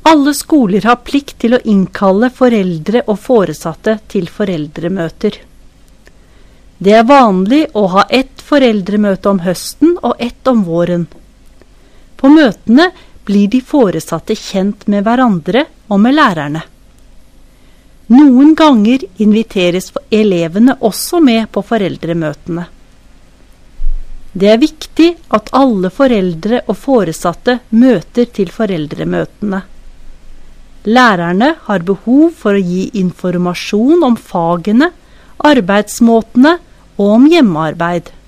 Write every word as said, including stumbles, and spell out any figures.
Alle skoler har plikt til å innkalle foreldre og foresatte til foreldremøter. Det er vanlig å ha ett foreldremøte om høsten og ett om våren. På møtene blir de foresatte kjent med hverandre og med lærerne. Noen ganger inviteres elevene også med på foreldremøtene. Det er viktig at alle foreldre og foresatte møter til foreldremøtene. Lærerne har behov for å gi informasjon om fagene, arbeidsmåtene og om hjemmearbeid.